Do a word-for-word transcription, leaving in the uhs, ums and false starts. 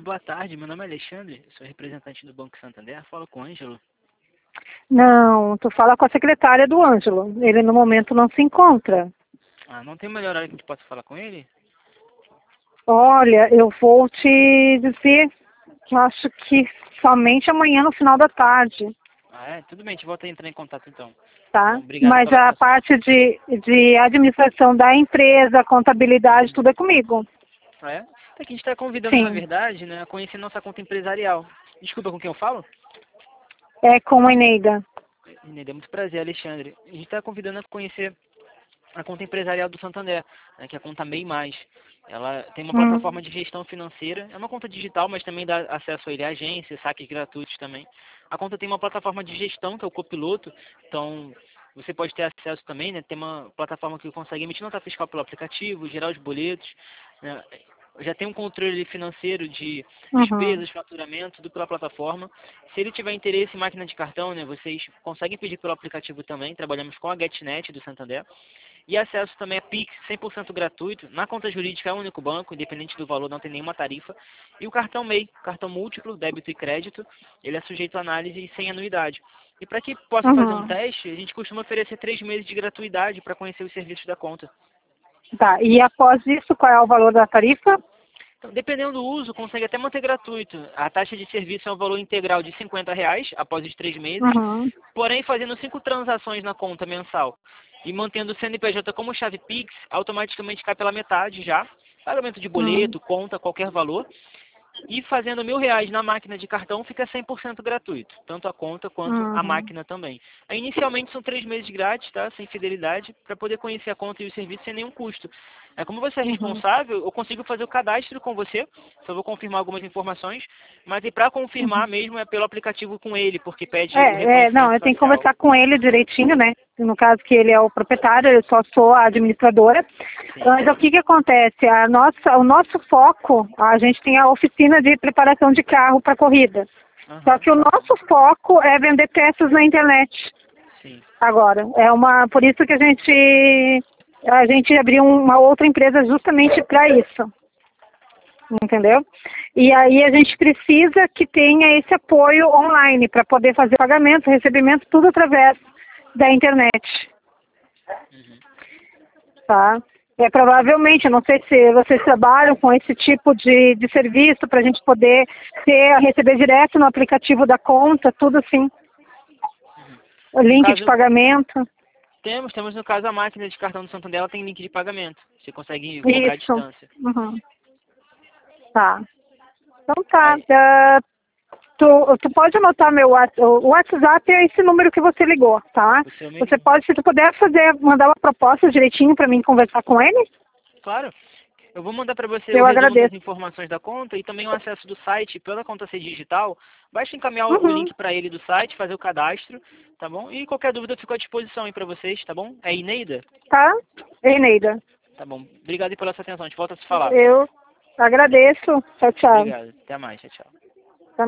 boa tarde. Meu nome é Alexandre, sou representante do Banco Santander. Falo com o Ângelo. Não, tu fala com a secretária do Ângelo. Ele no momento não se encontra. Ah, não tem melhor horário que a gente possa falar com ele? Olha, eu vou te dizer que eu acho que somente amanhã no final da tarde, Ah, é? Tudo bem, a gente volta a entrar em contato então. tá? Bom, obrigado Mas pela a atenção. parte de, de administração da empresa, contabilidade, tudo é comigo. Ah, é? É que a gente está convidando, na Sim, verdade, né, a conhecer nossa conta empresarial. Desculpa, com quem eu falo? é com a Eneida. Eneida, é muito prazer, Alexandre. A gente está convidando a conhecer a conta empresarial do Santander, né, que é a conta MEI Mais. Ela tem uma Hum, plataforma de gestão financeira, é uma conta digital, mas também dá acesso a ele à agência, saques gratuitos também. A conta tem uma plataforma de gestão, que é o Copiloto, então você pode ter acesso também, né, tem uma plataforma que consegue emitir nota fiscal pelo aplicativo, gerar os boletos, né, já tem um controle financeiro de uhum, despesas, faturamento, tudo pela plataforma. Se ele tiver interesse em máquina de cartão, né, vocês conseguem pedir pelo aplicativo também, trabalhamos com a GetNet do Santander. E acesso também a Pix cem por cento gratuito. Na conta jurídica é o único banco, independente do valor, não tem nenhuma tarifa. E o cartão MEI, cartão múltiplo, débito e crédito, ele é sujeito a análise sem anuidade. E para que possa fazer um uhum. teste, a gente costuma oferecer três meses de gratuidade para conhecer os serviços da conta. Tá, e após isso, qual é o valor da tarifa? Então, dependendo do uso, consegue até manter gratuito. A taxa de serviço é um valor integral de cinquenta reais após os três meses, Uhum, porém fazendo cinco transações na conta mensal e mantendo o C N P J como chave Pix, automaticamente cai pela metade já, pagamento de uhum, boleto, conta, qualquer valor, e fazendo mil reais na máquina de cartão fica cem por cento gratuito, tanto a conta quanto a uhum, máquina também. Aí, inicialmente são três meses grátis, tá? Sem fidelidade, para poder conhecer a conta e o serviço sem nenhum custo. É, como você é uhum, responsável, eu consigo fazer o cadastro com você, só vou confirmar algumas informações, mas e para confirmar uhum. mesmo é pelo aplicativo com ele, porque pede o É, é, não, reconhecimento eu tenho que facial. conversar com ele direitinho, né? No caso que ele é o proprietário, eu só sou a administradora. Sim. Mas o que que acontece? A nossa, o nosso foco, a gente tem a oficina de preparação de carro para corrida. Só Aham. que o nosso foco é vender peças na internet Sim. agora. É uma, por isso que a gente a gente abriu uma outra empresa justamente para isso. Entendeu? E aí a gente precisa que tenha esse apoio online para poder fazer pagamento, recebimento, tudo através da internet, Uhum. tá? É, provavelmente, eu não sei se vocês trabalham com esse tipo de, de serviço para a gente poder ter, receber direto no aplicativo da conta, tudo assim, o No link de caso, pagamento, temos, temos no caso a máquina de cartão do Santander, ela tem link de pagamento. Você consegue cobrar à isso. distância. Uhum. Tá. Então tá. Aí, Ah, Tu, tu pode anotar meu Whats- o WhatsApp é esse número que você ligou, tá? o seu Você mesmo? pode, se tu puder fazer, mandar uma proposta direitinho para mim conversar com ele, Claro. Eu vou mandar para você o eu resumo das agradeço. informações da conta e também o acesso do site pela conta ser digital. Basta encaminhar o Uhum, link para ele do site, fazer o cadastro, tá bom? E qualquer dúvida eu fico à disposição aí para vocês, tá bom? É Ineida? tá? Eneida, Tá bom. Obrigado aí pela sua atenção. A gente volta a se falar. eu agradeço. Tchau, tchau. Obrigado. Até mais. Tchau, tchau.